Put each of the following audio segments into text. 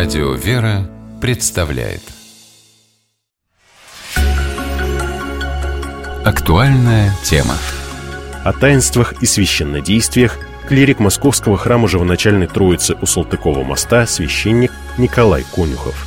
Радио «Вера» представляет актуальная тема. О таинствах и священнодействиях клирик Московского храма Живоначальной Троицы у Салтыкова моста, священник Николай Конюхов.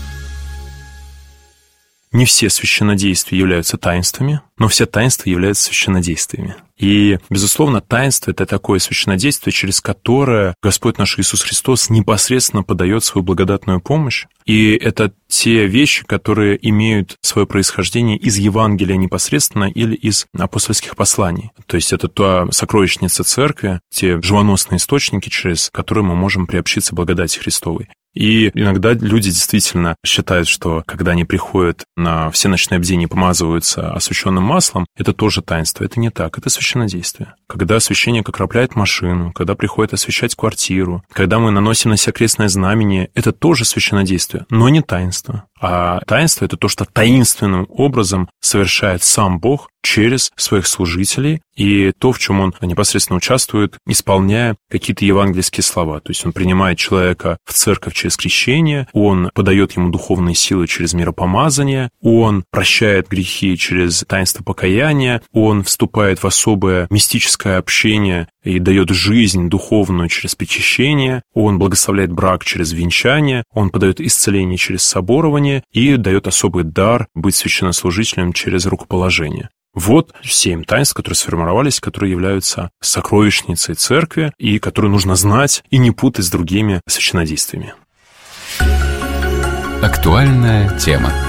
Не все священнодействия являются таинствами, но все таинства являются священнодействиями. И, безусловно, таинство — это такое священнодействие, через которое Господь наш Иисус Христос непосредственно подает свою благодатную помощь. И это те вещи, которые имеют свое происхождение из Евангелия непосредственно или из апостольских посланий. То есть это та сокровищница церкви, те живоносные источники, через которые мы можем приобщиться к благодати Христовой. И иногда люди действительно считают, что когда они приходят на всеночное бдение и помазываются освященным маслом, это тоже таинство. Это не так, это священнодействие. Когда священник окропляет машину, когда приходит освящать квартиру, когда мы наносим на себя крестное знамение, это тоже священнодействие, но не таинство. А таинство — это то, что таинственным образом совершает сам Бог через своих служителей, и то, в чем он непосредственно участвует, исполняя какие-то евангельские слова. То есть он принимает человека в церковь через крещение, он подает ему духовные силы через миропомазание, он прощает грехи через таинство покаяния, он вступает в особое мистическое общение и дает жизнь духовную через причащение, он благословляет брак через венчание, он подает исцеление через соборование и дает особый дар быть священнослужителем через рукоположение. Вот 7 таинств, которые сформировались, которые являются сокровищницей церкви и которые нужно знать и не путать с другими священнодействиями. Актуальная тема.